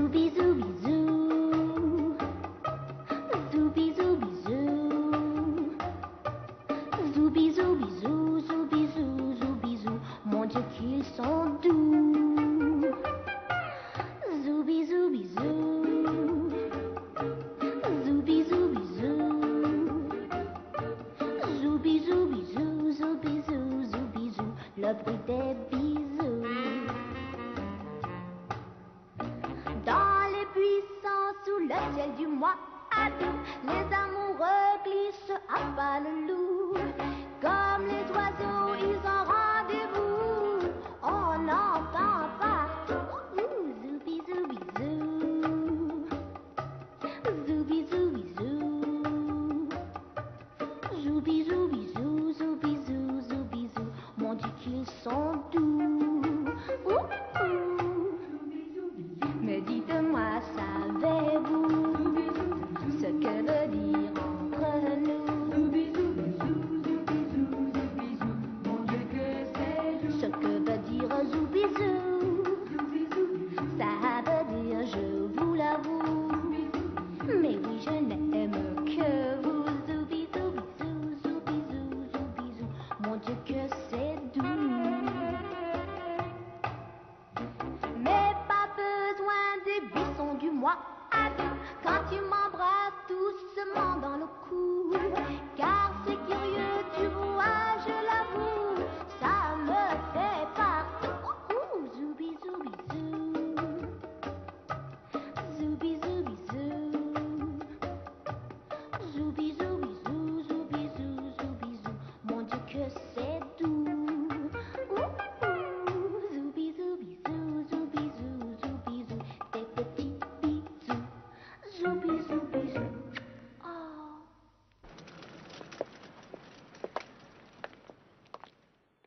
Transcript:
Zoubi zoubi zou, zoubi zoubi zou, zoubi zoubi zou, zoubi zou, zoubi zou, mon Dieu qu'ils sont doux. Zoubi zoubi zou, zoubi zoubi zou, zoubi zoubi zou, zoubi zou, zoubi zou, le bruit des bisous. Dans les buissons sous le ciel du mois d'août, les amoureux glissent à pas le loup. Comme les oiseaux, ils ont rendez-vous. On entend partout zoubi zoubi zou, zoubi zoubi zou, zoubi zoubi zou, zoubi zou, zoubi zou, mon Dieu qu'ils sont doux. Mais dites-moi, savez-vous ce que veut dire entre nous? Ce que veut dire zoubizou, ça veut dire je vous l'avoue. Mais oui, je n'aime que vous. Zoubizou, bisou, zoubizou, zoubizou, mon Dieu que c'est doux. Mais pas besoin des buissons du mois d'août quand tu m'embrasses doucement dans le cou. Car c'est curieux, tu vois, je l'avoue, ça me fait partout. Zoubi zoubi zou, zoubi zoubi zou, zoubi zoubi zou, zoubi zou, zoubi zou, mon Dieu que c'est